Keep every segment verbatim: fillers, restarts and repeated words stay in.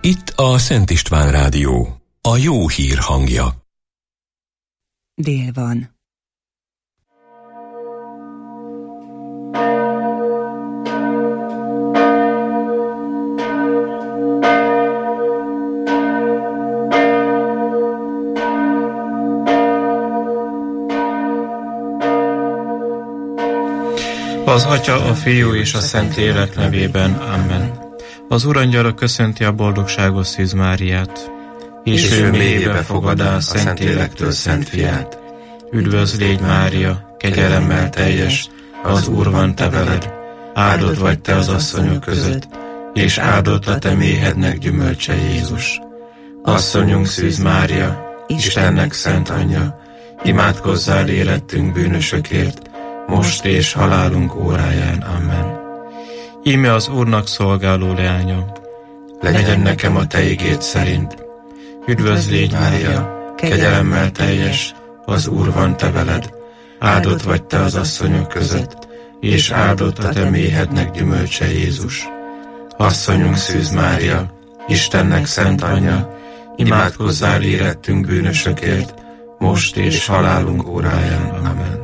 Itt a Szent István Rádió, a jó hír hangja. Dél van. Az Atya, a Fiú és a Szentlélek nevében. Amen. Az Urangyala köszönti a boldogságos Szűz Máriát, és, és ő mélyébe fogadá a Szentlélektől Szent Fiát. Üdvözl légy, Mária, kegyelemmel teljes, az Úr van te veled, áldott vagy te az asszonyok között, és áldott a te méhednek gyümölcse, Jézus. Asszonyunk Szűz Mária, Istennek szent anyja, imádkozzál érettünk bűnösökért, most és halálunk óráján. Amen. Íme az Úrnak szolgáló leánya, legyen nekem a te igéd szerint. Üdvözl légy, Mária, kegyelemmel teljes, az Úr van te veled, áldott vagy te az asszonyok között, és áldott a te méhednek gyümölcse, Jézus. Asszonyunk Szűz Mária, Istennek szent anyja, imádkozzál érettünk bűnösökért, most és halálunk óráján. Amen.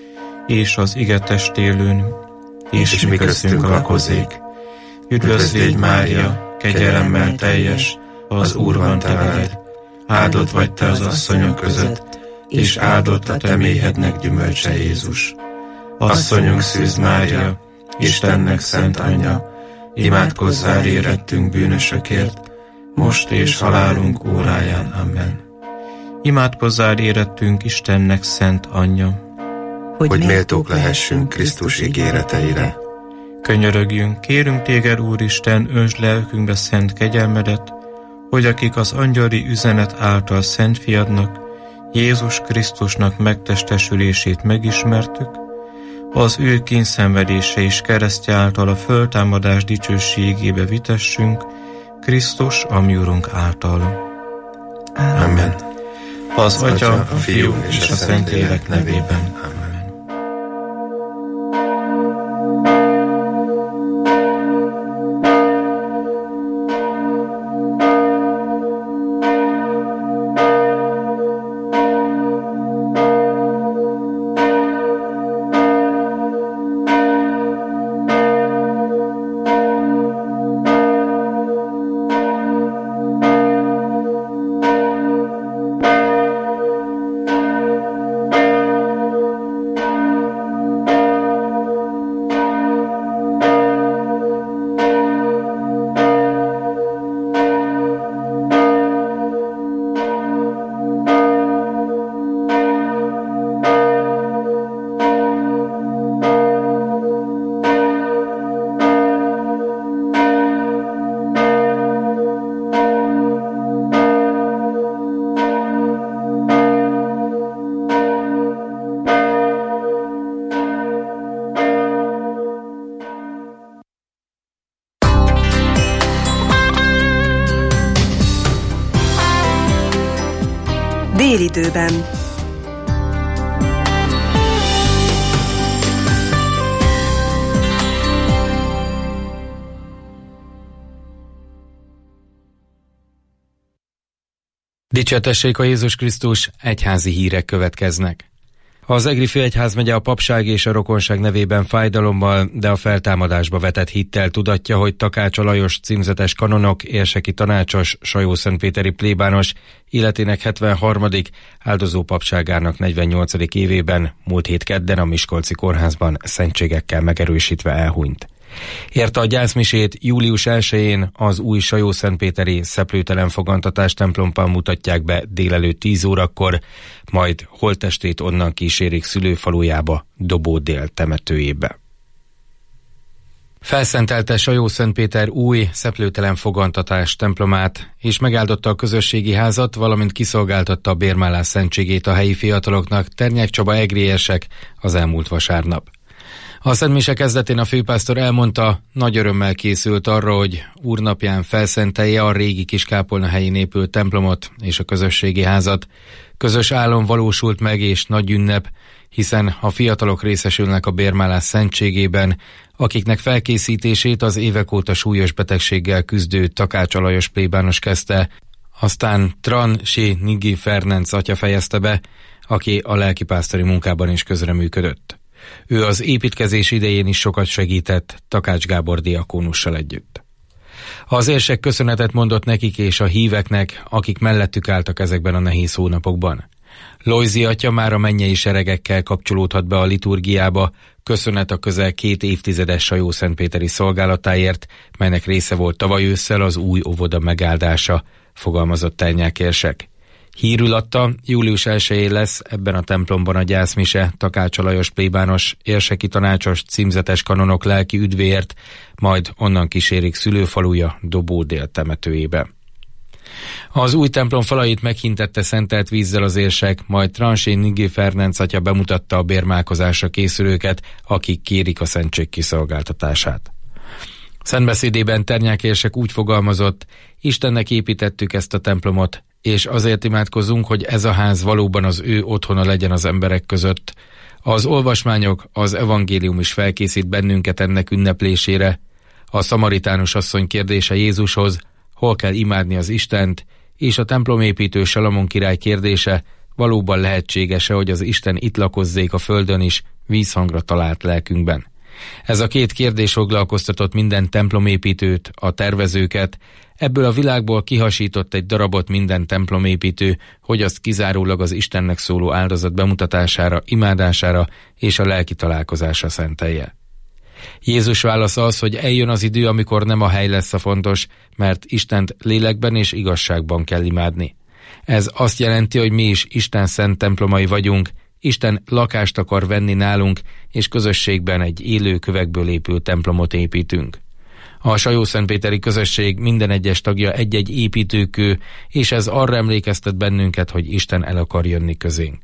És az ige testélőn, és, és mi köztünk lakozék. Üdvözl légy, Mária, kegyelemmel teljes, az Úr van te veled, áldott vagy te az asszonyok között, és áldott a te méhednek gyümölcse, Jézus. Asszonyunk Szűz Mária, Istennek szent anyja, imádkozzál érettünk bűnösökért, most és halálunk óráján. Amen. Imádkozzál érettünk Istennek szent anyja, hogy, hogy méltók lehessünk Krisztus ígéreteire. Könyörögjünk, kérünk téged, Úristen, öntsd lelkünkbe szent kegyelmedet, hogy akik az angyali üzenet által Szent Fiadnak, Jézus Krisztusnak megtestesülését megismertük, az ő kínszenvedése és keresztje által a föltámadás dicsőségébe vitessünk, Krisztus, a mi Urunk által. Amen. Az Atya, a Fiú és a Szentlélek nevében. Amen. Délidőben. Dicsértessék a Jézus Krisztus, egyházi hírek következnek. Az Egri Főegyházmegye a papság és a rokonság nevében fájdalommal, de a feltámadásba vetett hittel tudatja, hogy Takács Lajos címzetes kanonok, érseki tanácsos, Sajószentpéteri plébános életének hetvenharmadik áldozó papságának negyvennyolcadik évében múlt hét kedden a Miskolci kórházban szentségekkel megerősítve elhunyt. Érte a gyászmisét július elsején az új Sajószentpéteri szeplőtelen fogantatás templomban mutatják be délelőtt tíz órakor, majd holttestét onnan kísérik szülőfalujába, Dobó-Dél temetőjébe. Felszentelte Sajószentpéter új szeplőtelen fogantatás templomát, és megáldotta a közösségi házat, valamint kiszolgáltatta a bérmálás szentségét a helyi fiataloknak, Ternyák Csaba egriesek az elmúlt vasárnap. A szentmise kezdetén a főpásztor elmondta, nagy örömmel készült arra, hogy úrnapján felszentelje a régi Kiskápolna helyén épült templomot és a közösségi házat. Közös álom valósult meg és nagy ünnep, hiszen a fiatalok részesülnek a bérmálás szentségében, akiknek felkészítését az évek óta súlyos betegséggel küzdő Takács Alajos plébános kezdte, aztán Tran Sé Nigi Fernanc atya fejezte be, aki a lelkipásztori munkában is közreműködött. Ő az építkezés idején is sokat segített Takács Gábor diakónussal együtt. Az érsek köszönetet mondott nekik és a híveknek, akik mellettük álltak ezekben a nehéz hónapokban. Lojzi atya már a mennyei seregekkel kapcsolódhat be a liturgiába, köszönet a közel két évtizedes Sajószentpéteri szolgálatáért, melynek része volt tavaly ősszel az új óvoda megáldása, fogalmazott Ternyák érsek. Hírül adta, július elsején lesz ebben a templomban a gyászmise Takács Alajos plébános, érseki tanácsos, címzetes kanonok lelki üdvéért, majd onnan kísérik szülőfaluja Dobó-Dél temetőjébe. Az új templom falait meghintette szentelt vízzel az érsek, majd Transé Nigi Fernanc atya bemutatta a bérmálkozásra készülőket, akik kérik a szentség kiszolgáltatását. Szentbeszédében Ternyák érsek úgy fogalmazott, Istennek építettük ezt a templomot, és azért imádkozunk, hogy ez a ház valóban az ő otthona legyen az emberek között. Az olvasmányok, az evangélium is felkészít bennünket ennek ünneplésére. A szamaritánus asszony kérdése Jézushoz, hol kell imádni az Istent, és a templomépítő Salamon király kérdése, valóban lehetséges-e, hogy az Isten itt lakozzék a földön is, vízhangra talált lelkünkben. Ez a két kérdés foglalkoztatott minden templomépítőt, a tervezőket, ebből a világból kihasított egy darabot minden templomépítő, hogy azt kizárólag az Istennek szóló áldozat bemutatására, imádására és a lelki találkozásra szentelje. Jézus válasza az, hogy eljön az idő, amikor nem a hely lesz a fontos, mert Istent lélekben és igazságban kell imádni. Ez azt jelenti, hogy mi is Isten szent templomai vagyunk, Isten lakást akar venni nálunk, és közösségben egy élő kövekből épült templomot építünk. A Sajószentpéteri közösség minden egyes tagja egy-egy építőkő, és ez arra emlékeztet bennünket, hogy Isten el akar jönni közénk.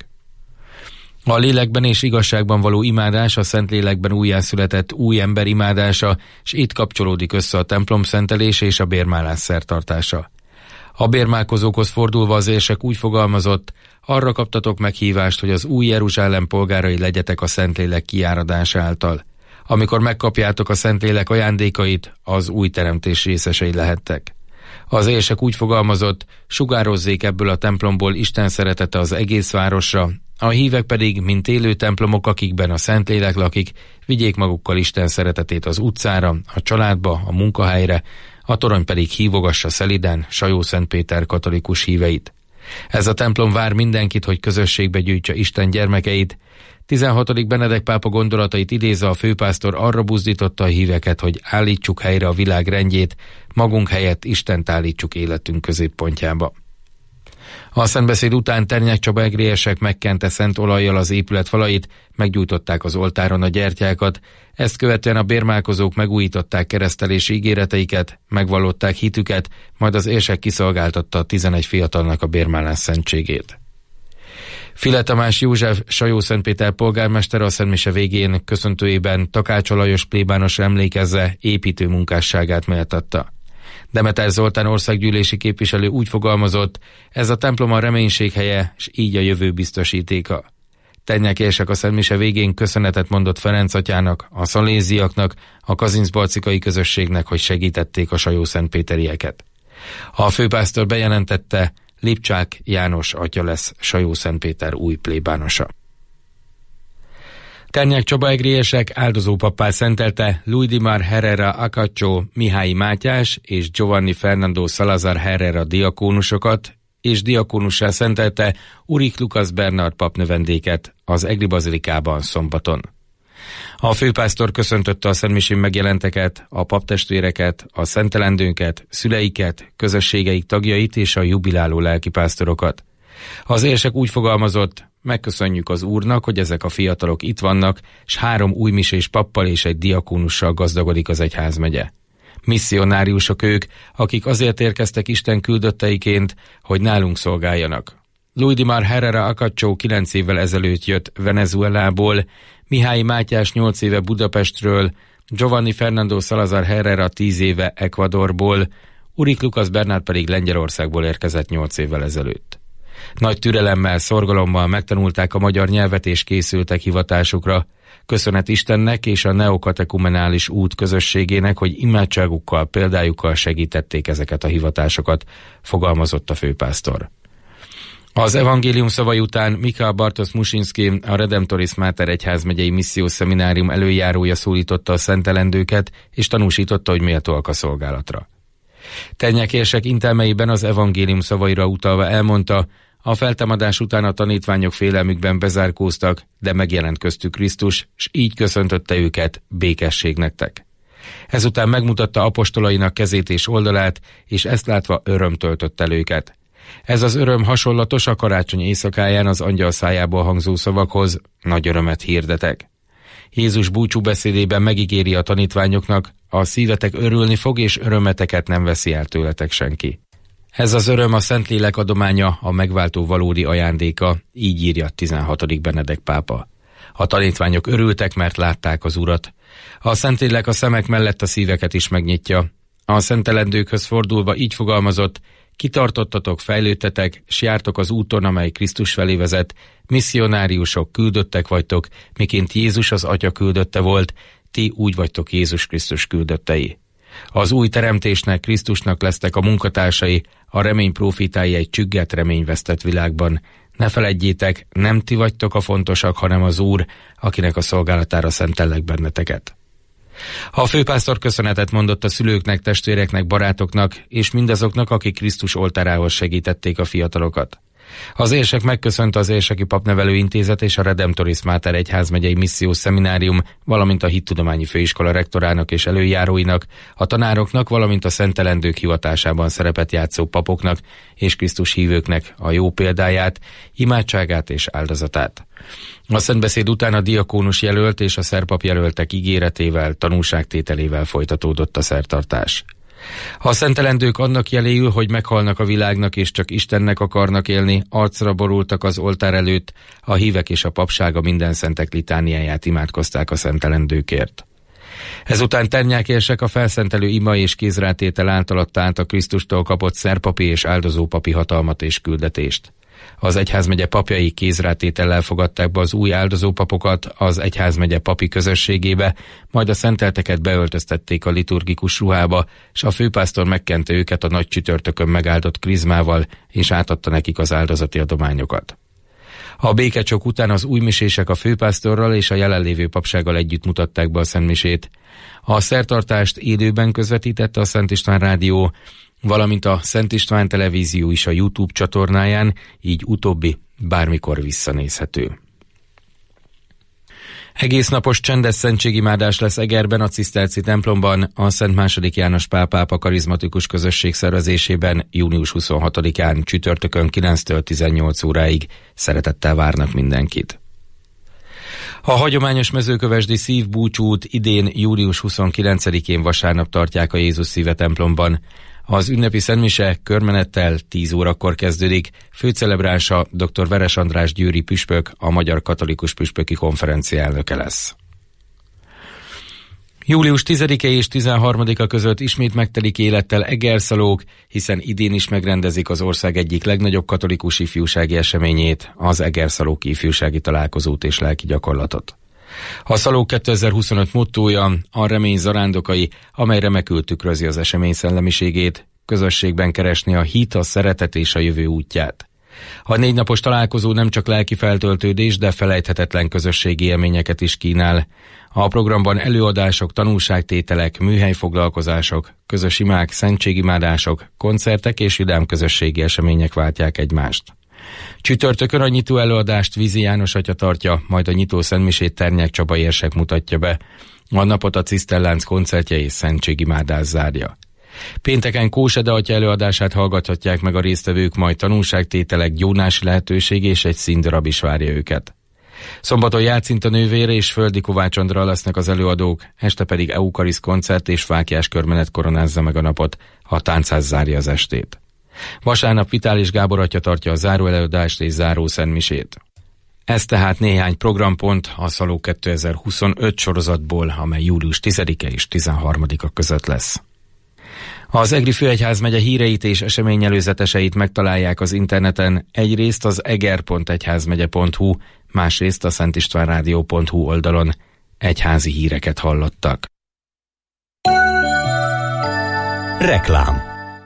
A lélekben és igazságban való imádás a Szentlélekben újjászületett új ember imádása, és itt kapcsolódik össze a templom szentelése és a bérmálás szertartása. A bérmálkozókhoz fordulva az érsek úgy fogalmazott, arra kaptatok meghívást, hogy az új Jeruzsálem polgárai legyetek a Szentlélek kiáradása által. Amikor megkapjátok a Szentlélek ajándékait, az új teremtés részesei lehettek. Az érsek úgy fogalmazott, sugározzék ebből a templomból Isten szeretete az egész városra, a hívek pedig, mint élő templomok, akikben a Szentlélek lakik, vigyék magukkal Isten szeretetét az utcára, a családba, a munkahelyre, a torony pedig hívogassa szeliden Sajószentpéter katolikus híveit. Ez a templom vár mindenkit, hogy közösségbe gyűjtse Isten gyermekeit. tizenhatodik Benedek pápa gondolatait idézve a főpásztor arra buzdította a híveket, hogy állítsuk helyre a világ rendjét, magunk helyett Istent állítsuk életünk középpontjába. A szentbeszéd után Ternyák Csaba egrélyesek megkente szent olajjal az épület falait, meggyújtották az oltáron a gyertyákat, ezt követően a bérmálkozók megújították keresztelési ígéreteiket, megvallották hitüket, majd az érsek kiszolgáltatta a tizenegy fiatalnak a bérmálás szentségét. File Tamás József Sajószentpéter polgármester a szentmise végén köszöntőjében Takács Alajos plébánosra emlékezve építő munkásságát méltatta. Demeter Zoltán országgyűlési képviselő úgy fogalmazott, ez a templom a reménység helye, és így a jövő biztosítéka. Ternyák érsek a szentmise végén köszönetet mondott Ferenc atyának, a szaléziaknak, a kazincbarcikai közösségnek, hogy segítették a sajószentpéterieket. A főpásztor bejelentette, Lipcsák János atya lesz Sajószentpéter új plébánosa. Ternyák Csaba egrélyesek áldozópappá szentelte Luidimar Herrera Acacho Mihály Mátyás és Giovanni Fernando Salazar Herrera diakónusokat, és diakónussá szentelte Urik Lukasz Bernard papnövendéket az Egri bazilikában szombaton. A főpásztor köszöntötte a szentmisén megjelenteket, a paptestvéreket, a szentelendőnket, szüleiket, közösségeik tagjait és a jubiláló lelkipásztorokat. Az érsek úgy fogalmazott, megköszönjük az Úrnak, hogy ezek a fiatalok itt vannak, s három új misés pappal és egy diakónussal gazdagodik az egyházmegye. Misszionáriusok ők, akik azért érkeztek Isten küldötteiként, hogy nálunk szolgáljanak. Luidimar Herrera Acacho kilenc évvel ezelőtt jött Venezuelából, Mihály Mátyás nyolc éve Budapestről, Giovanni Fernando Salazar Herrera tíz éve Ecuadorból, Urik Lukasz Bernard pedig Lengyelországból érkezett nyolc évvel ezelőtt. Nagy türelemmel, szorgalommal megtanulták a magyar nyelvet és készültek hivatásukra. Köszönet Istennek és a neokatekumenális út közösségének, hogy imádságukkal, példájukkal segítették ezeket a hivatásokat, fogalmazott a főpásztor. Az evangélium szavai után Michael Bartosz Musinszki, a Redemptoris Mater egyházmegyei missziós szeminárium előjárója szólította a szentelendőket, és tanúsította, hogy méltóak a szolgálatra. Ternyák érsek intelmeiben az evangélium szavaira utalva elmondta, a feltámadás után a tanítványok félelmükben bezárkóztak, de megjelent köztük Krisztus, s így köszöntötte őket, békesség nektek. Ezután megmutatta apostolainak kezét és oldalát, és ezt látva öröm töltött el őket. Ez az öröm hasonlatos a karácsony éjszakáján az angyal szájából hangzó szavakhoz, nagy örömet hirdetek. Jézus búcsúbeszédében megígéri a tanítványoknak, a szívetek örülni fog, és örömeteket nem veszi el tőletek senki. Ez az öröm a Szentlélek adománya, a megváltó valódi ajándéka, így írja tizenhatodik Benedek pápa. A tanítványok örültek, mert látták az Urat. A Szentlélek a szemek mellett a szíveket is megnyitja. A szentelendőkhöz fordulva így fogalmazott, kitartottatok, fejlődtetek, s jártok az úton, amely Krisztus felé vezet, misszionáriusok, küldöttek vagytok, miként Jézus az Atya küldötte volt, ti úgy vagytok Jézus Krisztus küldöttei. Az új teremtésnek, Krisztusnak lesztek a munkatársai, a remény prófitái egy csügget reményvesztett világban. Ne feledjétek, nem ti vagytok a fontosak, hanem az Úr, akinek a szolgálatára szentellek benneteket. A főpásztor köszönetet mondott a szülőknek, testvéreknek, barátoknak, és mindazoknak, akik Krisztus oltárához segítették a fiatalokat. Az érsek megköszönte az Érseki Papnevelő Intézet és a Redemptoris Mater egyházmegyei missziós szeminárium, valamint a Hittudományi Főiskola rektorának és előjáróinak, a tanároknak, valamint a szentelendők hivatásában szerepet játszó papoknak és Krisztus hívőknek a jó példáját, imádságát és áldozatát. A szentbeszéd után a diakónus jelölt és a szerpap jelöltek ígéretével, tanúságtételével folytatódott a szertartás. A szentelendők annak jeléül, hogy meghalnak a világnak és csak Istennek akarnak élni, arcra borultak az oltár előtt, a hívek és a papsága minden szentek litániáját imádkozták a szentelendőkért. Ezután Ternyák érsek a felszentelő ima és kézrátétel által adta át a Krisztustól kapott szerpapi és áldozópapi hatalmat és küldetést. Az egyházmegye papjai kézrátétellel fogadták be az új áldozópapokat az egyházmegye papi közösségébe, majd a szentelteket beöltöztették a liturgikus ruhába, s a főpásztor megkente őket a nagy csütörtökön megáldott krizmával, és átadta nekik az áldozati adományokat. A békecsok után az újmisések a főpásztorral és a jelenlévő papsággal együtt mutatták be a szentmisét. A szertartást élőben közvetítette a Szent István Rádió, valamint a Szent István Televízió is a YouTube csatornáján, így utóbbi bármikor visszanézhető. Egész napos csendes szentségimádás lesz Egerben, a Ciszterci templomban, a Szent második János Pál pápa karizmatikus közösség szervezésében június huszonhatodikán csütörtökön kilenctől tizennyolc óráig. Szeretettel várnak mindenkit. A hagyományos mezőkövesdi szívbúcsút idén július huszonkilencedikén vasárnap tartják a Jézus Szíve templomban. Az ünnepi szentmise körmenettel tíz órakor kezdődik, főcelebrása dr. Veres András győri püspök, a Magyar Katolikus Püspöki Konferencia elnöke lesz. július tizedike és tizenharmadika között ismét megtelik élettel Egerszalók, hiszen idén is megrendezik az ország egyik legnagyobb katolikus ifjúsági eseményét, az Egerszalóki ifjúsági találkozót és lelki gyakorlatot. A Szalók kétezer-huszonöt mottója a remény zarándokai, amely remekül tükrözi az esemény szellemiségét, közösségben keresni a hit, a szeretet és a jövő útját. A négy napos találkozó nem csak lelki feltöltődés, de felejthetetlen közösségi élményeket is kínál. A programban előadások, tanulságtételek, műhelyfoglalkozások, közös imák, szentségimádások, koncertek és vidám közösségi események váltják egymást. Csütörtökön a nyitó előadást Vízi János atya tartja, majd a nyitó szentmisét Ternyák Csaba érsek mutatja be. A napot a Ciszterlánc koncertje és szentségimádás zárja. Pénteken Kósede atya előadását hallgathatják meg a résztvevők, majd tanulságtételek, gyónási lehetőség és egy színdarab is várja őket. Szombaton Jácinta nővére és Földi Kovács Andra lesznek az előadók, este pedig eukarisz koncert és fáklyás körmenet koronázza meg a napot, a táncház zárja az estét. Vasárnap Vitális Gábor atya tartja a záró előadást és záró szentmisét. Ez tehát néhány programpont a Szalók kétezer-huszonöt sorozatból, amely július tizedike és tizenharmadika között lesz. Az Egri Főegyházmegye híreit és eseményelőzeteseit megtalálják az interneten, egyrészt az eger pont egyházmegye pont hu, másrészt a szentistvánrádió pont hu oldalon. Egyházi híreket hallottak. Reklám.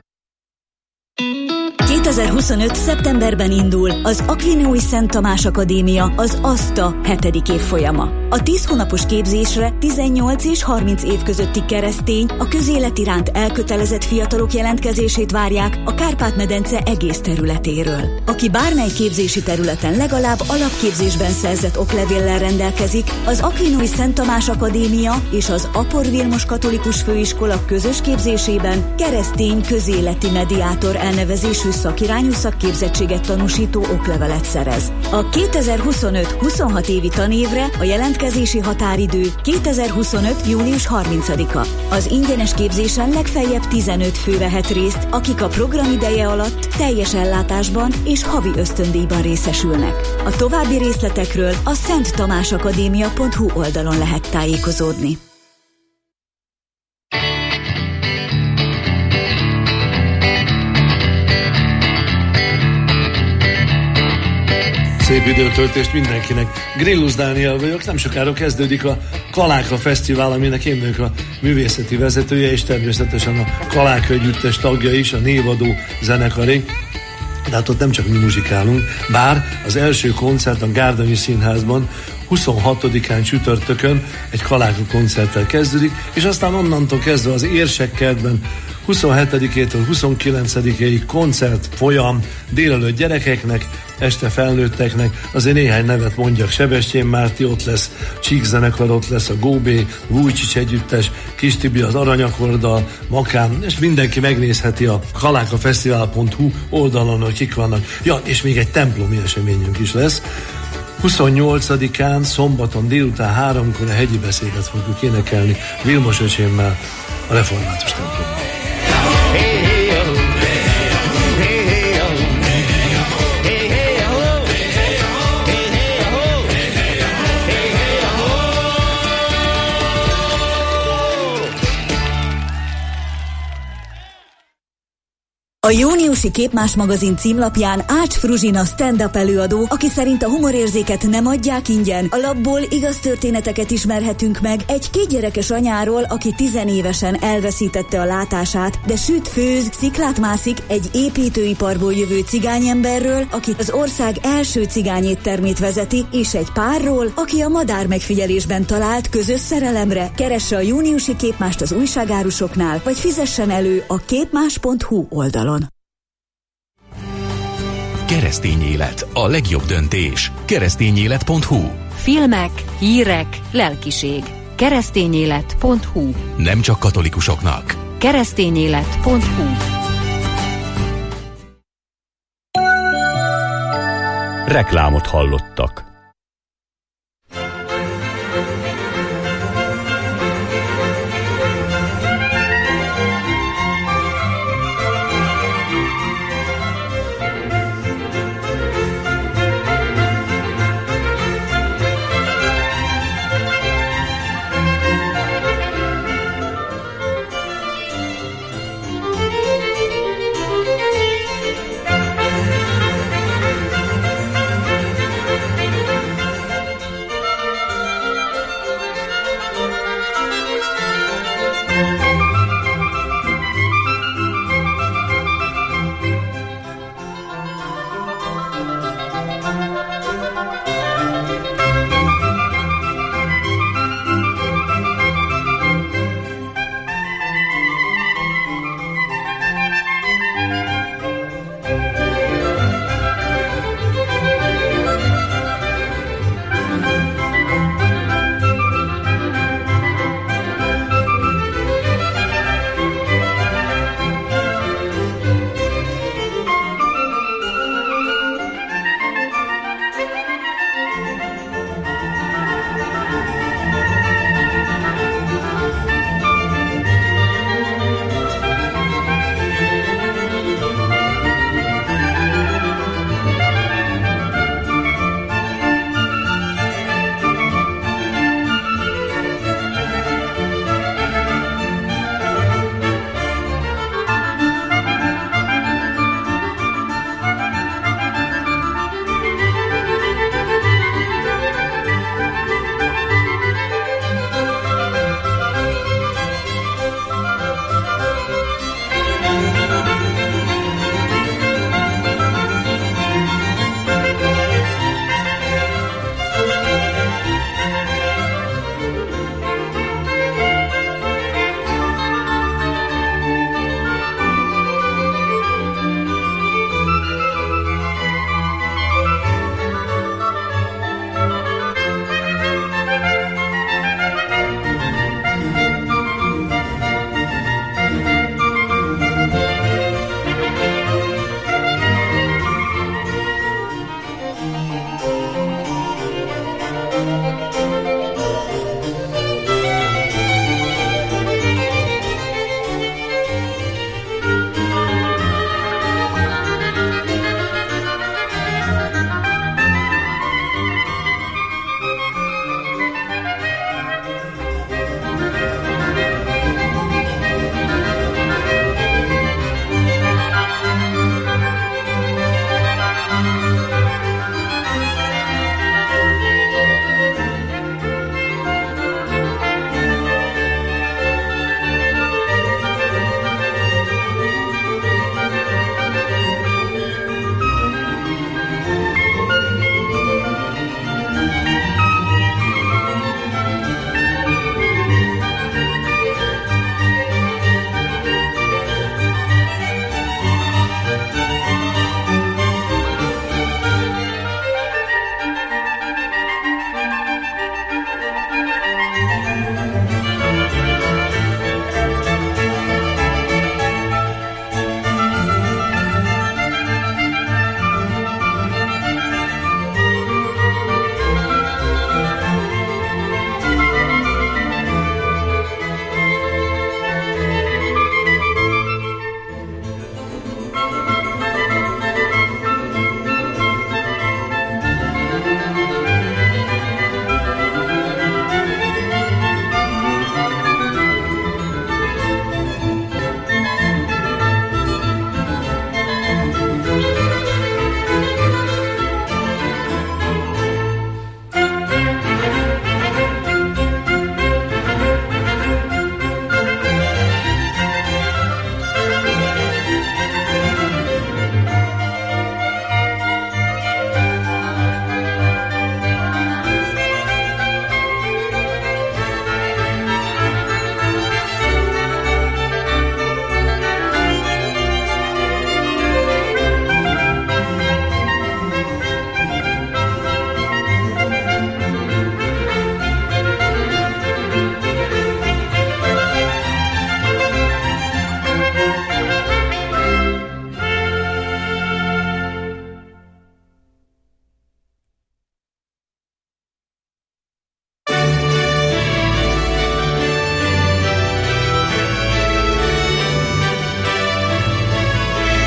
kétezer-huszonöt. szeptemberben indul az Akvinói Szent Tamás Akadémia, az ASTA hetedik évfolyama. A tíz hónapos képzésre tizennyolc és harminc év közötti keresztény, a közélet iránt elkötelezett fiatalok jelentkezését várják a Kárpát-medence egész területéről. Aki bármely képzési területen legalább alapképzésben szerzett oklevéllel rendelkezik, az Akvinói Szent Tamás Akadémia és az Apor Vilmos Katolikus Főiskola közös képzésében keresztény közéleti mediátor elnevezésű szakirányú szakképzettséget tanúsító oklevelet szerez. A kétezer-huszonöt. huszonhat évi tanévre a jelentkezési határidő kétezer-huszonöt. július harmincadika. Az ingyenes képzésen legfeljebb tizenöt fő vehet részt, akik a program ideje alatt teljes ellátásban és havi ösztöndíjban részesülnek. A további részletekről a szent tamás akadémia pont hu oldalon lehet tájékozódni. Szép időtöltést mindenkinek. Grillus Dániel vagyok, nem sokára kezdődik a Kaláka Fesztivál, aminek én vagyok a művészeti vezetője, és természetesen a Kaláka együttes tagja is, a névadó zenekaré. De hát ott nem csak mi muzsikálunk, bár az első koncert a Gárdonyi Színházban huszonhatodikán csütörtökön egy Kaláka koncerttel kezdődik, és aztán onnantól kezdve az Érsekkertben huszonhetedikétől huszonkilencedikéig koncert folyam, délelőtt gyerekeknek, este felnőtteknek, azért néhány nevet mondjak: Sebestyén Márti ott lesz, Csík zenekar ott lesz, a Góbé, Vujcsics együttes, Kis Tibi az Aranyakorddal, Makám, és mindenki megnézheti a kalákafesztivál pont hu oldalon, hogy kik vannak. Ja, és még egy templomi eseményünk is lesz. huszonnyolcadikán szombaton délután háromkor a hegyi beszédet fogjuk énekelni Vilmos öcsémmel a református templomban. A júniusi Képmás magazin címlapján Ács Fruzsina stand-up előadó, aki szerint a humorérzéket nem adják ingyen, a labból igaz történeteket ismerhetünk meg egy kétgyerekes anyáról, aki tizenévesen elveszítette a látását, de süt, főz, sziklát mászik, egy építőiparból jövő cigányemberről, aki az ország első cigányéttermét vezeti, és egy párról, aki a madár megfigyelésben talált közös szerelemre. Keresse a júniusi Képmást az újságárusoknál, vagy fizessen elő a képmás pont hu oldalon. Keresztény élet, a legjobb döntés. keresztényélet pont hu. Filmek, hírek, lelkiség. keresztényélet pont hu. Nem csak katolikusoknak. keresztényélet pont hu. Reklámot hallottak.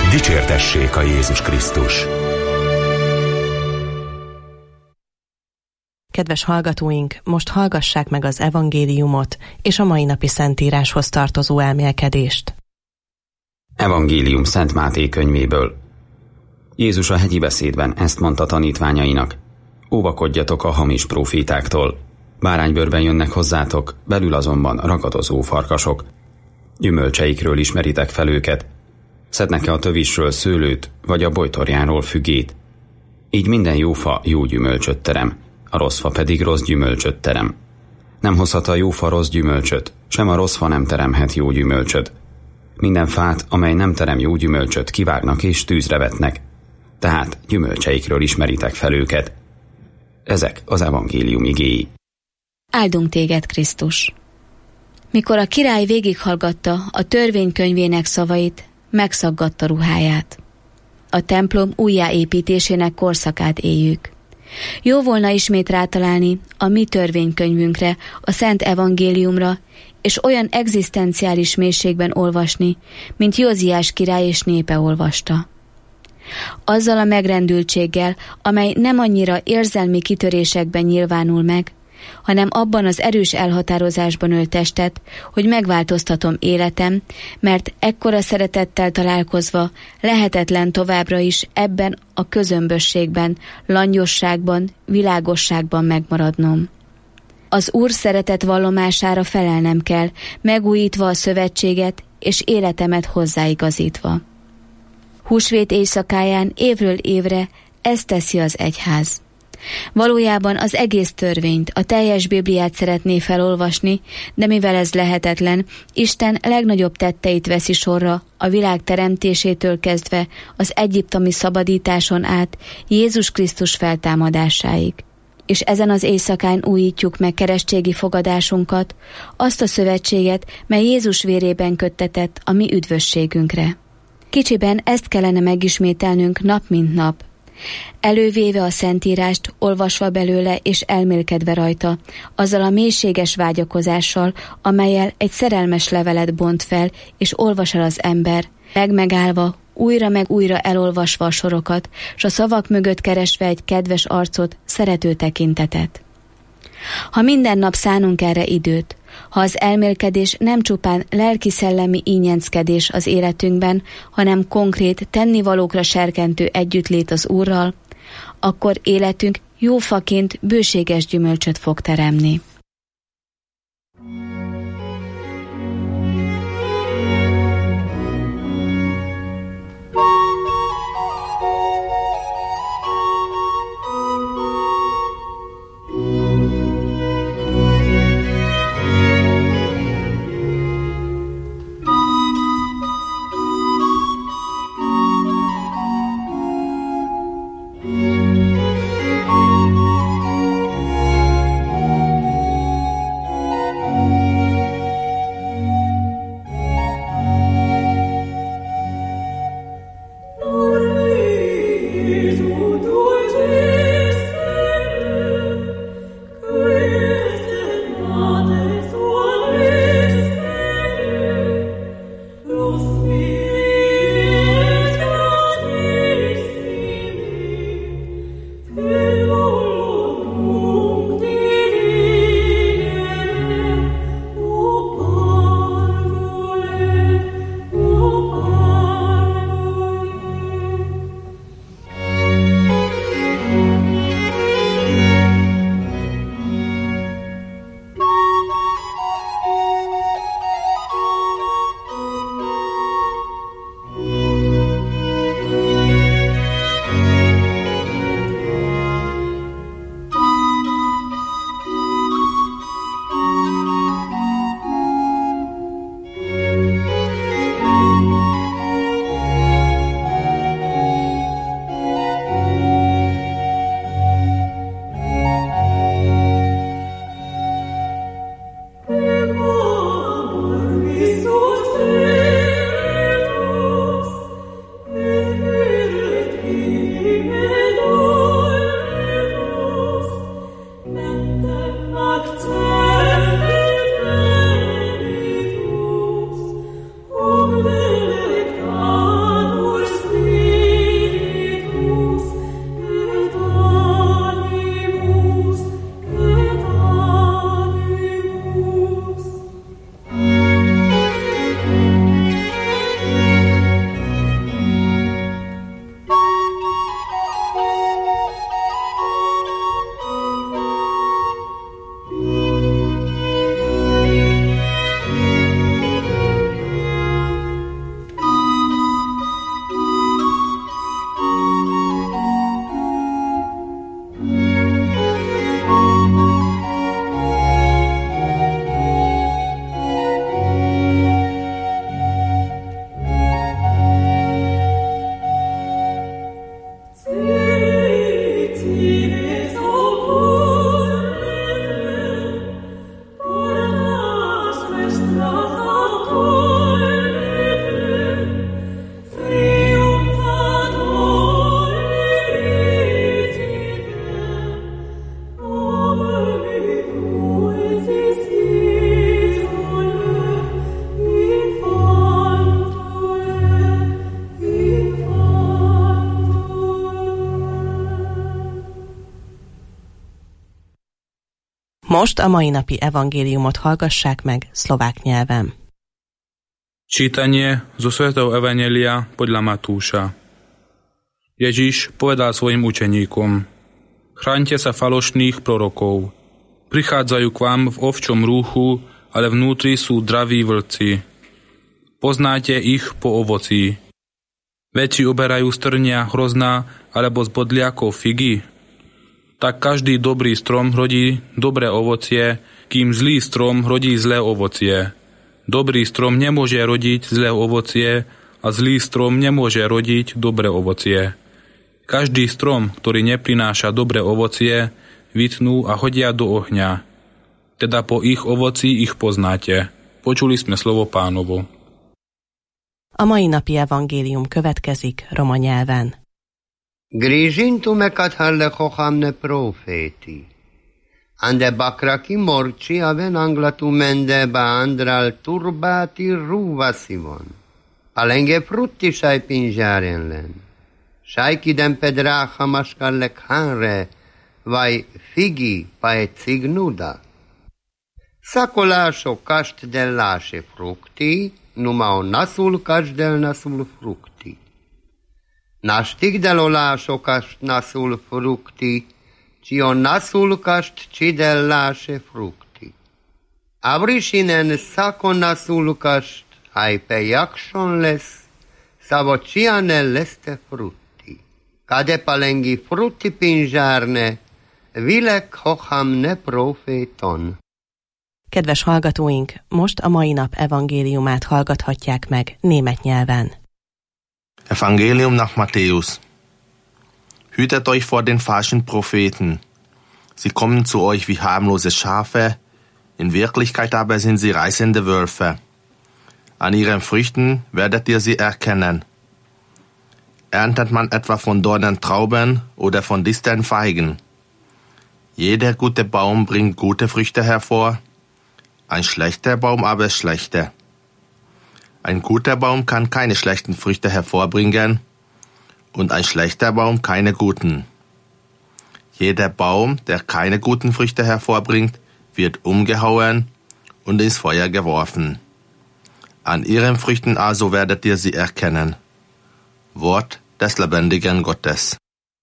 Dicsértessék a Jézus Krisztus! Kedves hallgatóink, most hallgassák meg az evangéliumot és a mai napi szentíráshoz tartozó elmélkedést. Evangélium Szent Máté könyvéből. Jézus a hegyi beszédben ezt mondta tanítványainak: óvakodjatok a hamis prófétáktól. Báránybőrben jönnek hozzátok, belül azonban ragadozó farkasok. Gyümölcseikről ismeritek fel őket. Szednek-e a tövisről szőlőt, vagy a bojtorjáról fügét? Így minden jó fa jó gyümölcsöt terem, a rossz fa pedig rossz gyümölcsöt terem. Nem hozhat a jó fa rossz gyümölcsöt, sem a rossz fa nem teremhet jó gyümölcsöt. Minden fát, amely nem terem jó gyümölcsöt, kivágnak és tűzre vetnek. Tehát gyümölcseikről ismeritek fel őket. Ezek az evangélium igéi. Áldunk téged, Krisztus! Mikor a király végighallgatta a törvénykönyvének szavait, megszaggatta ruháját. A templom újjáépítésének korszakát éljük. Jó volna ismét rátalálni a mi törvénykönyvünkre, a Szent Evangéliumra, és olyan egzisztenciális mélységben olvasni, mint Józiás király és népe olvasta. Azzal a megrendültséggel, amely nem annyira érzelmi kitörésekben nyilvánul meg, hanem abban az erős elhatározásban ölt testet, hogy megváltoztatom életem, mert ekkora szeretettel találkozva lehetetlen továbbra is ebben a közömbösségben, langyosságban, világosságban megmaradnom. Az Úr szeretet vallomására felelnem kell, megújítva a szövetséget és életemet hozzáigazítva. Húsvét éjszakáján évről évre ezt teszi az egyház. Valójában az egész törvényt, a teljes Bibliát szeretné felolvasni, de mivel ez lehetetlen, Isten legnagyobb tetteit veszi sorra a világ teremtésétől kezdve az egyiptomi szabadításon át Jézus Krisztus feltámadásáig. És ezen az éjszakán újítjuk meg keresztségi fogadásunkat, azt a szövetséget, mely Jézus vérében köttetett a mi üdvösségünkre. Kicsiben ezt kellene megismételnünk nap mint nap, elővéve a Szentírást, olvasva belőle és elmélkedve rajta, azzal a mélységes vágyakozással, amellyel egy szerelmes levelet bont fel és olvas el az ember, megmegállva, újra meg újra elolvasva a sorokat, s a szavak mögött keresve egy kedves arcot, szerető tekintetet. Ha minden nap szánunk erre időt, ha az elmélkedés nem csupán lelki-szellemi ínyenckedés az életünkben, hanem konkrét, tennivalókra serkentő együttlét az Úrral, akkor életünk jó faként bőséges gyümölcsöt fog teremni. Most a mai napi evangéliumot hallgassák meg szlovák nyelven. Čítanie zo svätého evanjelia podľa Matúša. Ježiš povedal svojim učeníkom: Chráňte sa falošných prorokov. Prichádzajú k vám v ovčom rúchu, ale vnútri sú draví vlci. Poznáte ich po ovocí. Veď či oberajú z trnia hrozná alebo z bodliakov figy? Tak každý dobrý strom rodí dobré ovocie, kým zlý strom rodí zlé ovocie. Dobrý strom nemôže rodiť zlé ovocie a zlý strom nemôže rodiť dobré ovocie. Každý strom, ktorý neprináša dobré ovocie, vytnú a hodia do ohňa. Teda po ich ovocí ich poznáte. Počuli sme slovo Pánovo. A mai napi evangélium következik roma nyelven. Grijintu me kathalle chohamne proféti. Ande bakraki morcsi aven anglatu mende ba andral turbati ruva simon. Alenge frutti sai pinjaren len. Sai kidem pedracha maskallek hanre, vai figi pae cignuda. Sacolasho cast del lasce fructi, numao nasul cast del nasul fructi. Nastig del olasho cast nasul fructi, cio nasul cast ci del lasce fructi. Avrishinen saco nasul cast, ai pe jakshon les, savociane leste frutti. Cade palengi frutti pinjarne, vilek hocham ne profeton. Kedves hallgatóink, most a mai nap evangéliumát hallgathatják meg német nyelven. Evangelium nach Matthäus. Hütet euch vor den falschen Propheten. Sie kommen zu euch wie harmlose Schafe, in Wirklichkeit aber sind sie reißende Wölfe. An ihren Früchten werdet ihr sie erkennen. Erntet man etwa von Dornen Trauben oder von Disteln Feigen? Jeder gute Baum bringt gute Früchte hervor, ein schlechter Baum aber schlechte. Ein guter Baum kann keine schlechten Früchte hervorbringen und ein schlechter Baum keine guten. Jeder Baum, der keine guten Früchte hervorbringt, wird umgehauen und ins Feuer geworfen. An ihren Früchten also werdet ihr sie erkennen. Wort des lebendigen Gottes.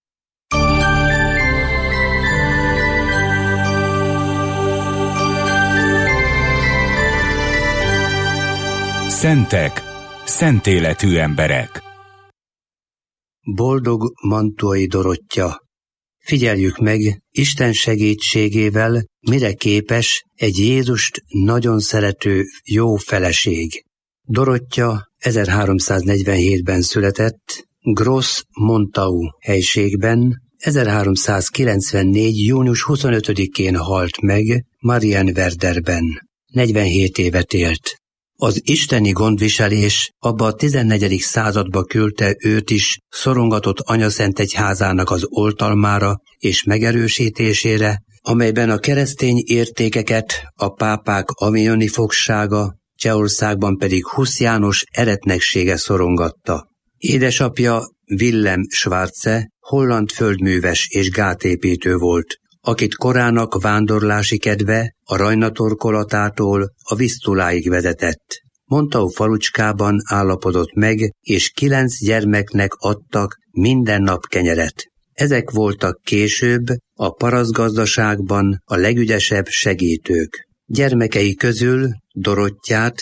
Szentek, szent életű emberek. Boldog Mantuai Dorottya! Figyeljük meg, Isten segítségével mire képes egy Jézust nagyon szerető jó feleség. Dorottya ezerháromszáznegyvenhétben született, Gross Montau helységben, ezerháromszázkilencvennégy. június huszonötödikén halt meg Marienwerderben. negyvenhét évet élt. Az isteni gondviselés abba a tizennegyedik századba küldte őt is szorongatott anyaszentegyházának az oltalmára és megerősítésére, amelyben a keresztény értékeket a pápák avignoni fogsága, Csehországban pedig Husz János eretneksége szorongatta. Édesapja Willem Schwarze holland földműves és gátépítő volt, akit korának vándorlási kedve a Rajna torkolatától a Visztuláig vezetett. Montau falucskában állapodott meg, és kilenc gyermeknek adtak minden nap kenyeret. Ezek voltak később a parasztgazdaságban a legügyesebb segítők. Gyermekei közül Dorottyát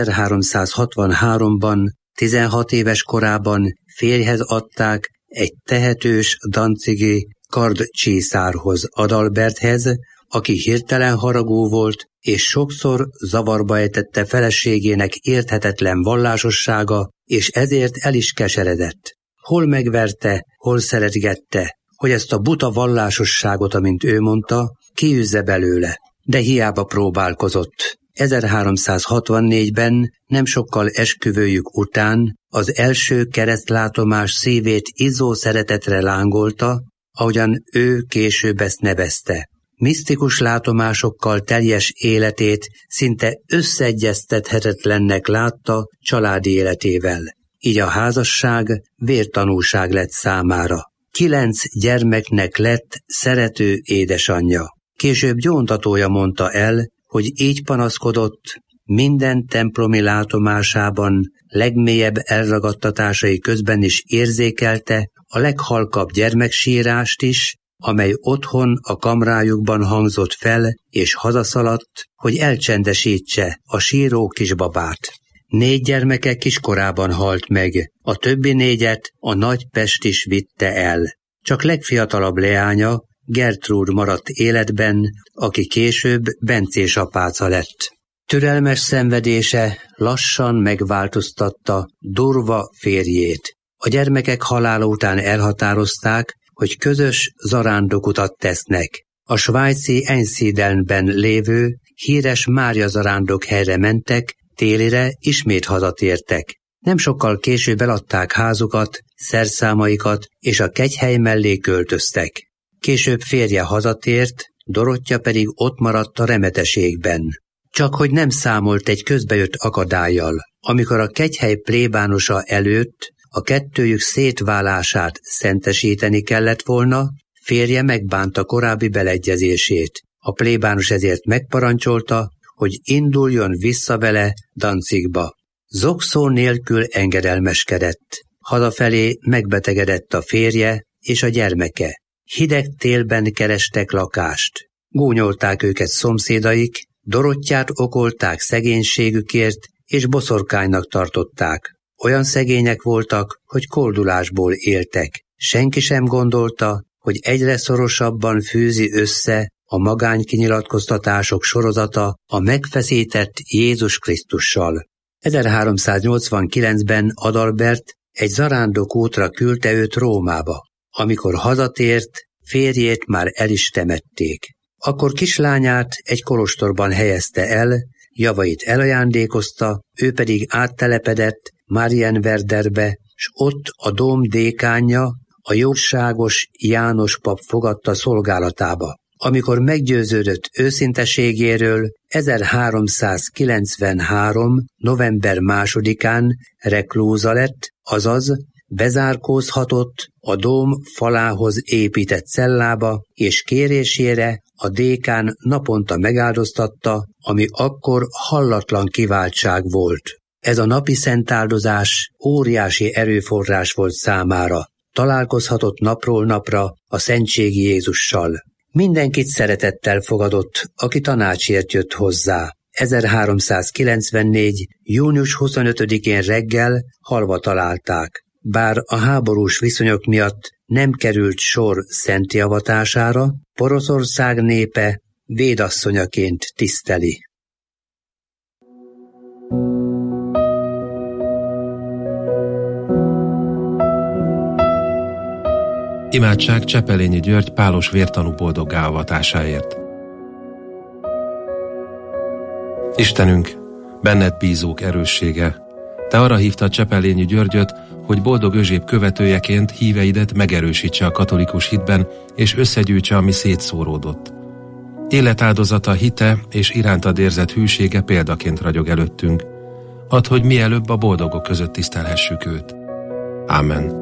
ezerháromszázhatvanháromban, tizenhat éves korában férjhez adták egy tehetős dancigi Kard császárhoz, Adalberthez, aki hirtelen haragú volt, és sokszor zavarba ejtette feleségének érthetetlen vallásossága, és ezért el is keseredett. Hol megverte, hol szeretgette, hogy ezt a buta vallásosságot, amint ő mondta, kiűzze belőle. De hiába próbálkozott. ezerháromszázhatvannégyben, nem sokkal esküvőjük után az első keresztlátomás szívét izzó szeretetre lángolta, ahogyan ő később ezt nevezte. Misztikus látomásokkal teljes életét szinte összeegyeztethetetlennek látta családi életével. Így a házasság vértanúság lett számára. Kilenc gyermeknek lett szerető édesanyja. Később gyóntatója mondta el, hogy így panaszkodott, minden templomi látomásában legmélyebb elragadtatásai közben is érzékelte a leghalkabb gyermeksírást is, amely otthon a kamrájukban hangzott fel, és hazaszaladt, hogy elcsendesítse a síró kisbabát. Négy gyermeke kiskorában halt meg, a többi négyet a nagy Pest is vitte el. Csak legfiatalabb leánya, Gertrúd maradt életben, aki később bencés apáca lett. Türelmes szenvedése lassan megváltoztatta durva férjét. A gyermekek halála után elhatározták, hogy közös zarándokutat tesznek. A svájci Einsiedelnben lévő híres Mária zarándok helyre mentek, télire ismét hazatértek. Nem sokkal később eladták házukat, szerszámaikat, és a kegyhely mellé költöztek. Később férje hazatért, Dorottya pedig ott maradt a remeteségben. Csak hogy nem számolt egy közbejött akadállyal. Amikor a kegyhely plébánosa előtt a kettőjük szétválását szentesíteni kellett volna, férje megbánta korábbi beleegyezését. A plébános ezért megparancsolta, hogy induljon vissza vele Danzigba. Zokszó nélkül engedelmeskedett. Hazafelé megbetegedett a férje és a gyermeke. Hideg télben kerestek lakást. Gúnyolták őket szomszédaik, Dorottyát okolták szegénységükért, és boszorkánynak tartották. Olyan szegények voltak, hogy koldulásból éltek. Senki sem gondolta, hogy egyre szorosabban fűzi össze a magánykinyilatkoztatások sorozata a megfeszített Jézus Krisztussal. ezerháromszáznyolcvankilencben Adalbert egy zarándok útra küldte őt Rómába. Amikor hazatért, férjét már el is temették. Akkor kislányát egy kolostorban helyezte el, javait elajándékozta, ő pedig áttelepedett Marienwerderbe, s ott a dóm dékánja, a jóságos János pap fogadta szolgálatába. Amikor meggyőződött őszinteségéről, ezerháromszázkilencvenhárom. november másodikán reklúza lett, azaz bezárkózhatott a dóm falához épített cellába, és kérésére a dékán naponta megáldoztatta, ami akkor hallatlan kiváltság volt. Ez a napi szentáldozás óriási erőforrás volt számára. Találkozhatott napról napra a szentségi Jézussal. Mindenkit szeretettel fogadott, aki tanácsért jött hozzá. ezerháromszázkilencvennégy. június huszonötödikén reggel halva találták. Bár a háborús viszonyok miatt nem került sor szenti avatására, Poroszország népe védasszonyaként tiszteli. Imádság Csepelényi György pálos vértanú boldoggá avatásáért. Istenünk, benned bízók erőssége, te arra hívtad Csepelényi Györgyöt, hogy boldog Özséb követőjeként híveidet megerősítse a katolikus hitben, és összegyűjtse, ami szétszóródott. Életáldozata, hite és irántad érzett hűsége példaként ragyog előttünk. Add, hogy mielőbb a boldogok között tisztelhessük őt. Ámen.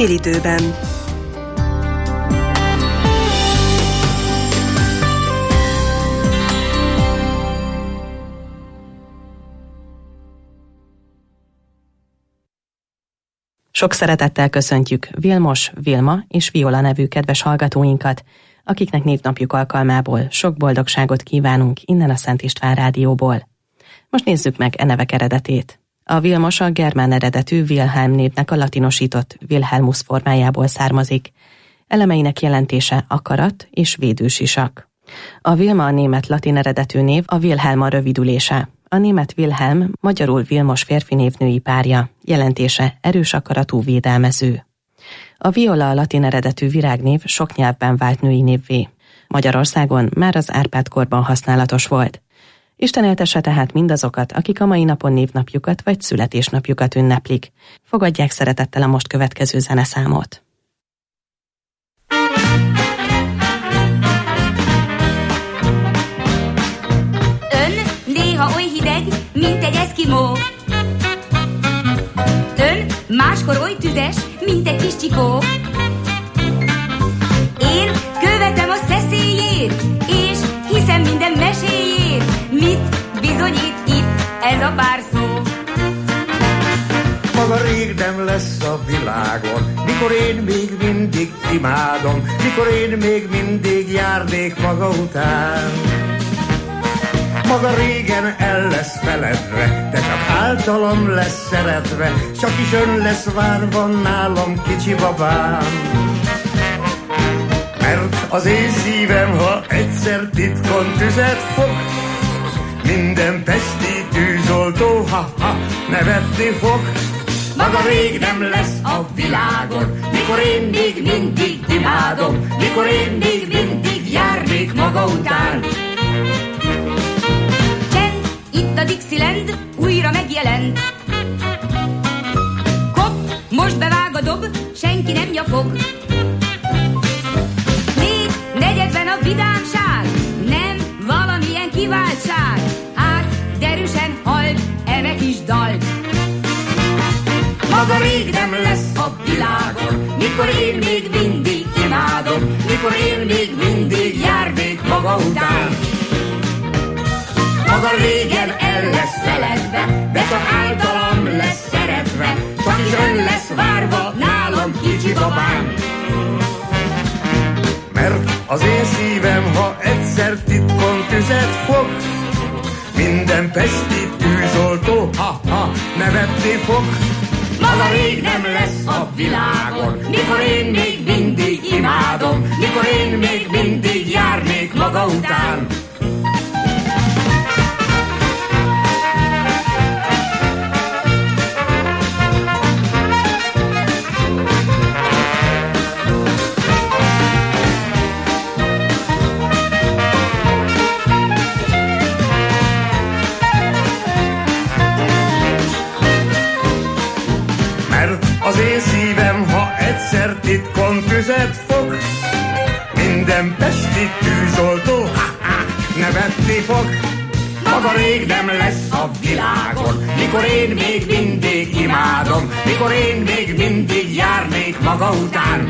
Félidőben. Sok szeretettel köszöntjük Vilmos, Vilma és Viola nevű kedves hallgatóinkat, akiknek névnapjuk alkalmából sok boldogságot kívánunk innen a Szent István Rádióból. Most nézzük meg e nevek eredetét. A Vilmos a germán eredetű Wilhelm névnek a latinosított Wilhelmus formájából származik. Elemeinek jelentése akarat és védősisak. A Vilma a német latin eredetű név, a Wilhelma rövidülése. A német Wilhelm magyarul Vilmos férfi névnői párja, jelentése erős akaratú védelmező. A Viola a latin eredetű virágnév sok nyelvben vált női névvé. Magyarországon már az Árpád-korban használatos volt. Isten éltesse tehát mindazokat, akik a mai napon névnapjukat vagy születésnapjukat ünneplik. Fogadják szeretettel a most következő zeneszámot. Ön néha oly hideg, mint egy eszkimó. Ön máskor oly tüzes, mint egy kis csikó. Én követem a szeszélyét, és hiszem minden meséjét. Mit bizonyít itt ez a pár szó? Maga rég nem lesz a világon, mikor én még mindig imádom, mikor én még mindig járnék maga után. Maga régen el lesz feledve, de csak általam lesz szeretve, csak is ön lesz várva nálam, kicsi babám. Mert az én szívem, ha egyszer titkon tüzet fog, minden pesti tűzoltó, ha-ha, nevetni fog. Maga rég nem lesz a világon, mikor én még mindig imádom, mikor én még mindig járnék maga után. Csend, itt a Dixieland újra megjelent. Kop, most bevág a dob, senki nem nyafog. Négy negyedben a vidámság, nem valamilyen kiváltság. Hát derűsen hald eme kis dalt. Maga rég nem lesz a világon, mikor én még mindig imádom, mikor én még mindig járnék maga után. Maga régen el lesz feledve, de csak általam lesz szeretve, csak is ön lesz várva nálam, kicsi babám. Mert az én szívem, ha egyszer titkon tüzet fog, minden pesti tűzoltó, ha-ha, nevetni fog. Maga rég nem lesz a világon, mikor én még mindig imádom, mikor én még mindig járnék maga után. Az én szívem, ha egyszer titkon tüzet fog, minden pesti tűzoltó, ha-ha, nevetni fog. Maga rég nem lesz a világon, mikor én még mindig imádom, mikor én még mindig járnék maga után.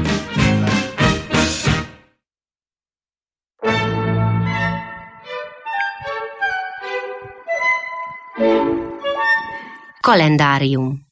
Kalendárium.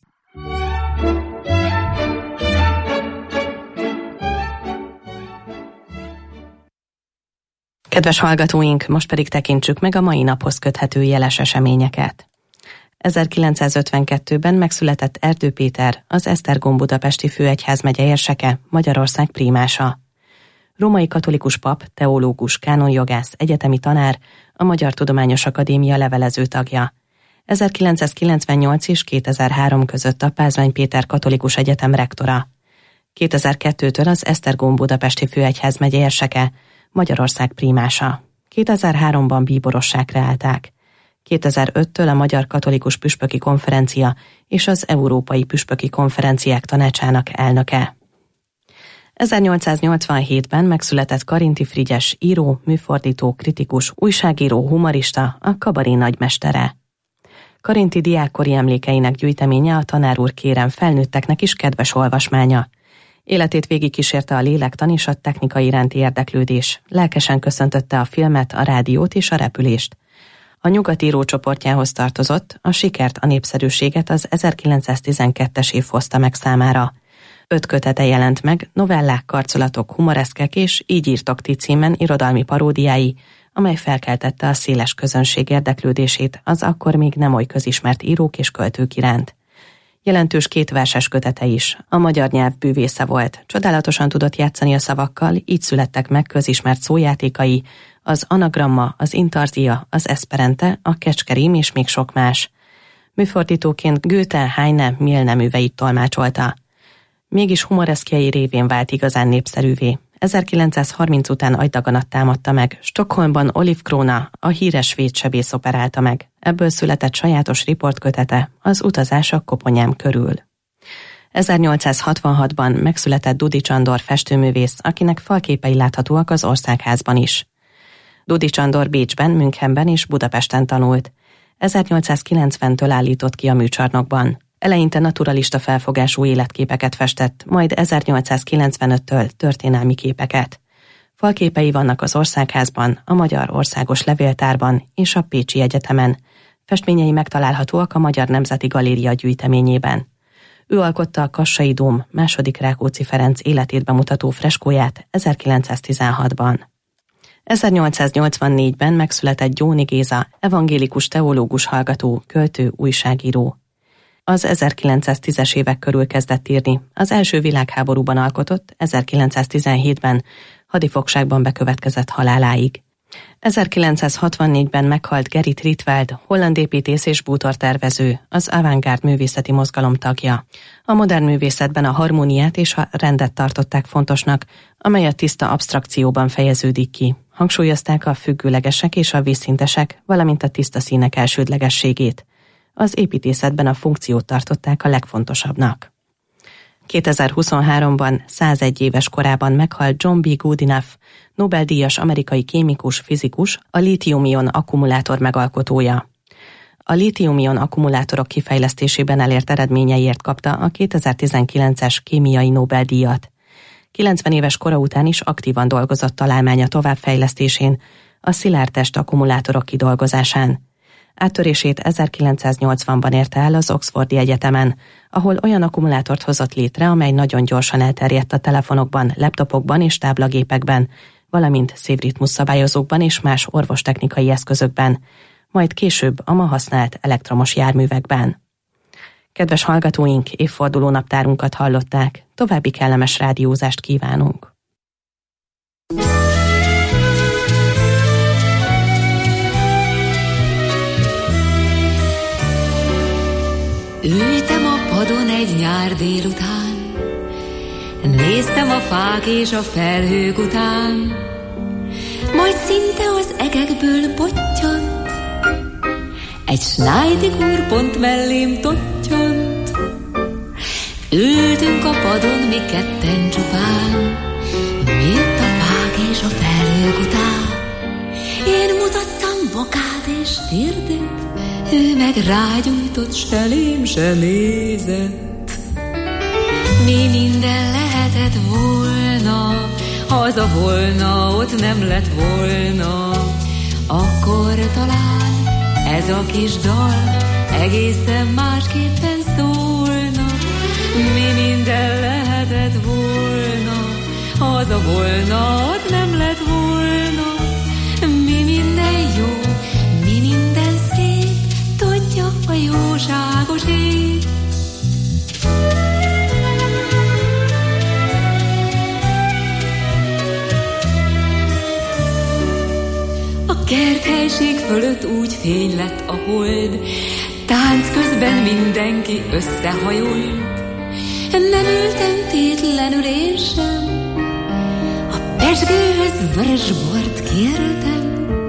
Kedves hallgatóink, most pedig tekintsük meg a mai naphoz köthető jeles eseményeket. ezerkilencszázötvenkettőben megszületett Erdő Péter, az Esztergom budapesti főegyházmegye érseke, Magyarország prímása. Római katolikus pap, teológus, kánonjogász, egyetemi tanár, a Magyar Tudományos Akadémia levelező tagja. ezerkilencszázkilencvennyolc és kétezer-három között a Pázmány Péter Katolikus Egyetem rektora. kétezer-kettőtől az Esztergom budapesti főegyházmegye érseke, Magyarország prímása. kétezer-háromban bíborossá kreálták. kétezer-öttől a Magyar Katolikus Püspöki Konferencia és az Európai Püspöki Konferenciák Tanácsának elnöke. ezernyolcszáznyolcvanhétben megszületett Karinti Frigyes író, műfordító, kritikus, újságíró, humorista, a kabaré nagymestere. Karinti diákkori emlékeinek gyűjteménye a Tanár úr kérem felnőtteknek is kedves olvasmánya. Életét végigkísérte a lélektan és a technika iránti érdeklődés. Lelkesen köszöntötte a filmet, a rádiót és a repülést. A Nyugat írócsoportjához tartozott, a sikert, a népszerűséget az ezerkilencszáztizenkettes év hozta meg számára. Öt kötete jelent meg, novellák, karcolatok, humoreszkek és Így írtok ti címen irodalmi paródiái, amely felkeltette a széles közönség érdeklődését az akkor még nem oly közismert írók és költők iránt. Jelentős kétverses kötete is, a magyar nyelv bűvésze volt, csodálatosan tudott játszani a szavakkal, így születtek meg közismert szójátékai, az anagramma, az intarzia, az eszperente, a kecskerím és még sok más. Műfordítóként Goethe, Heine, Milne műveit tolmácsolta. Mégis humoreszkjei révén vált igazán népszerűvé. ezerkilencszázharminc után agydaganat támadta meg, Stockholmban Olive Krona, a híres svéd sebész operálta meg. Ebből született sajátos riportkötete, az utazás a koponyám körül. ezernyolcszázhatvanhatban megszületett Dudi Csandor festőművész, akinek falképei láthatóak az Országházban is. Dudi Csandor Bécsben, Münchenben és Budapesten tanult. ezernyolcszázkilencventől állított ki a műcsarnokban. Eleinte naturalista felfogású életképeket festett, majd ezernyolcszázkilencvenöttől történelmi képeket. Falképei vannak az Országházban, a Magyar Országos Levéltárban és a Pécsi Egyetemen. Festményei megtalálhatóak a Magyar Nemzeti Galéria gyűjteményében. Ő alkotta a Kassai Dóm második Rákóczi Ferenc életét bemutató freskóját ezerkilencszáztizenhatban. ezernyolcszáznyolcvannégyben megszületett Gyóni Géza, evangélikus teológus hallgató, költő, újságíró. Az ezerkilencszáztízes évek körül kezdett írni, az első világháborúban alkotott, ezerkilencszáztizenhétben hadifogságban bekövetkezett haláláig. ezerkilencszázhatvannégyben meghalt Gerrit Rietveld, holland építész és bútortervező, az avantgárd művészeti mozgalom tagja. A modern művészetben a harmóniát és a rendet tartották fontosnak, amely a tiszta absztrakcióban fejeződik ki. Hangsúlyozták a függőlegesek és a vízszintesek, valamint a tiszta színek elsődlegességét. Az építészetben a funkciót tartották a legfontosabbnak. kétezer-huszonháromban százegy éves korában meghalt John B. Goodenough, Nobel-díjas amerikai kémikus, fizikus, a lítium-ion akkumulátor megalkotója. A lítium-ion akkumulátorok kifejlesztésében elért eredményeiért kapta a kétezer-tizenkilences kémiai Nobel-díjat. kilencven éves kora után is aktívan dolgozott találmánya továbbfejlesztésén, a szilárdtest akkumulátorok kidolgozásán. Áttörését ezerkilencszáznyolcvanban érte el az Oxfordi Egyetemen, ahol olyan akkumulátort hozott létre, amely nagyon gyorsan elterjedt a telefonokban, laptopokban és táblagépekben, valamint szívritmus szabályozókban és más orvostechnikai eszközökben, majd később a ma használt elektromos járművekben. Kedves hallgatóink, évforduló naptárunkat hallották, további kellemes rádiózást kívánunk! Ültem a padon egy nyár délután, néztem a fák és a felhők után, majd szinte az egekből pottyant, egy Schneidig úr pont mellém tottyant. Ültünk a padon mi ketten csupán, mint a fák és a felhők után. Én mutattam bokát és térdet, ő meg rágyújtott, s felém se nézett. Mi minden lehetett volna, haza volna, ott nem lett volna, akkor talán ez a kis dal egészen másképpen szólna. Mi minden lehetett volna, haza volna, ott nem lett volna, mi minden jó, mi minden szép, tudja a jóságos ég. A kerthelység fölött úgy fény lett a hold, tánc közben mindenki összehajolt. Nem ültem tétlenül én sem, a pezsgőhöz vörös bort kértem.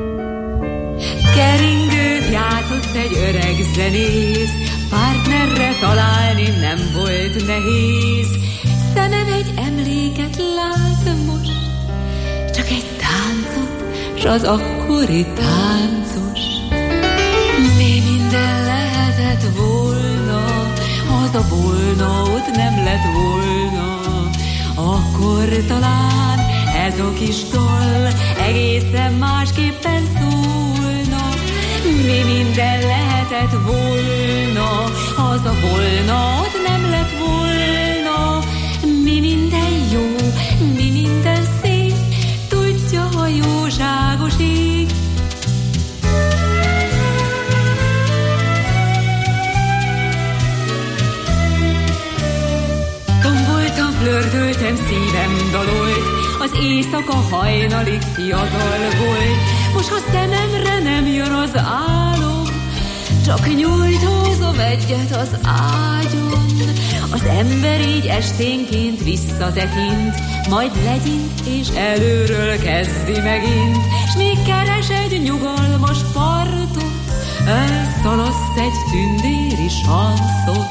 Keringőt játszott egy öreg zenész, partnerre találni nem volt nehéz. Szemem egy emléket lát most, csak egy táncot, s az akkori táncos. Mi minden lehetett volna, haza volna, ott nem lett volna, akkor talán ez a kis dal egészen másképpen szólna. Mi minden lehetett volna, az a volna ott nem lett volna. Mi minden jó, mi minden szép, tudja a jóságos ég. Tomboltam, flörtöltem, szívem dalolt, az éjszaka hajnalig fiatal volt. Most ha szememre nem jön az álom, csak nyújtózom egyet az ágyon. Az ember így esténként visszatekint, majd legyint és előről kezdi megint. S még keres egy nyugalmas partot, elszalaszt egy tündéri sanszot.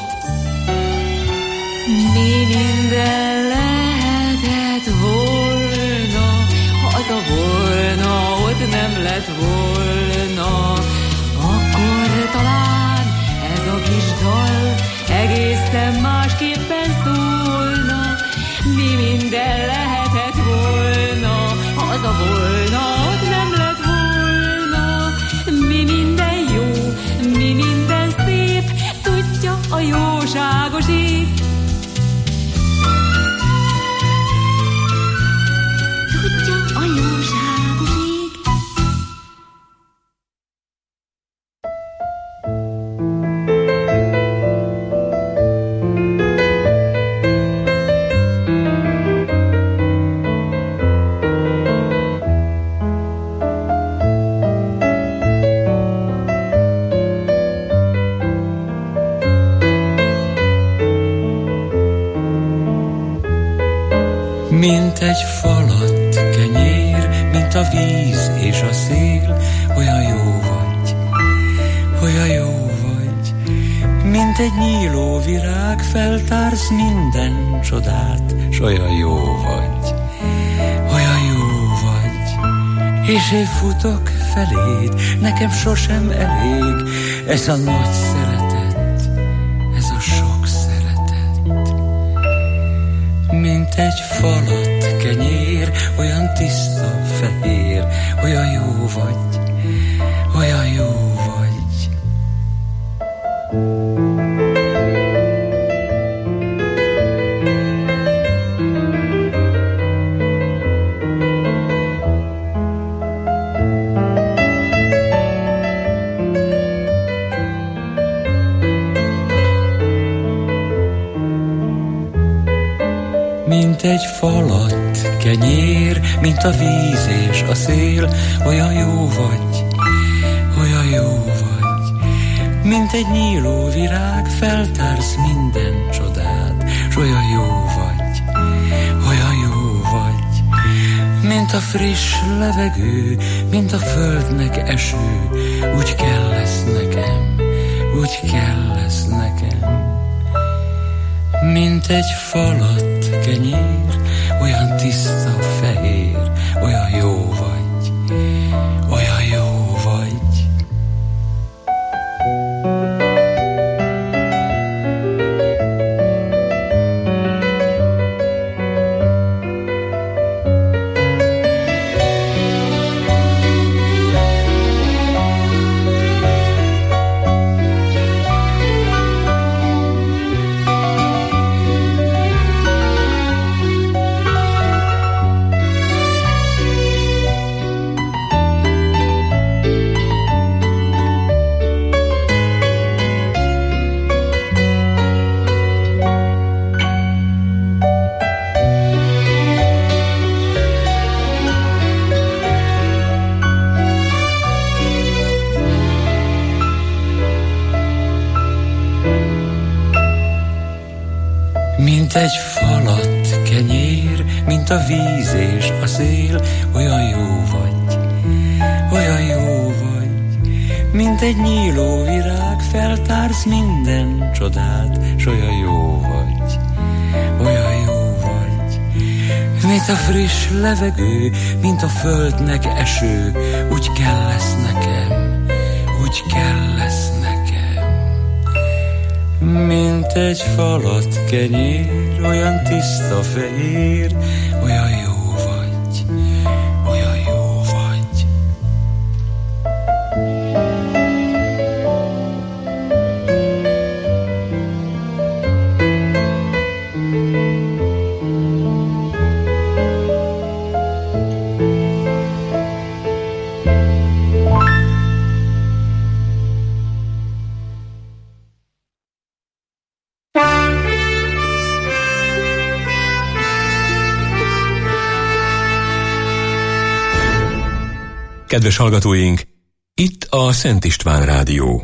Mi minden lehetett volna, ha az a volna ott nem lett volna. Akkor talán ez a kis dal egészen másképpen szólna. Mi minden lehetett volna, ha az a volna ott nem lett volna. Mi minden jó, mi minden szép, tudja a jóságos ég. Tudja a jóságos ég. Mint egy falat kenyér, mint a víz és a szél, olyan jó vagy, olyan jó vagy. Mint egy nyíló virág, feltársz minden csodát, s olyan jó vagy, olyan jó vagy. És én futok feléd, nekem sosem elég ez a nagy szeretet, ez a sok szeretet. Mint egy falat kenyér, olyan tiszta, fehér, olyan jó vagy, olyan jó vagy. Mint egy falat kenyér, mint a víz és a szél, olyan jó vagy, olyan jó vagy. Mint egy nyíló virág, feltársz minden csodát, s olyan jó vagy, olyan jó vagy. Mint a friss levegő, mint a földnek eső, úgy kell lesz nekem, úgy kell lesz nekem. Mint egy falat kenyér, olyan tiszta, fehér, olyan jó vagy, olyan jó vagy. Mint egy falat kenyér, mint a víz és a szél, olyan jó vagy, olyan jó vagy. Mint egy nyíló virág, feltársz minden csodát, s olyan jó vagy, olyan jó vagy. Mint a friss levegő, mint a földnek eső, úgy kell lesz nekem, úgy kell lesz nekem. Mint mint egy falat kenyér, olyan tiszta fehér, olyan jó vagy, olyan jó vagy. Kedves hallgatóink, itt a Szent István Rádió.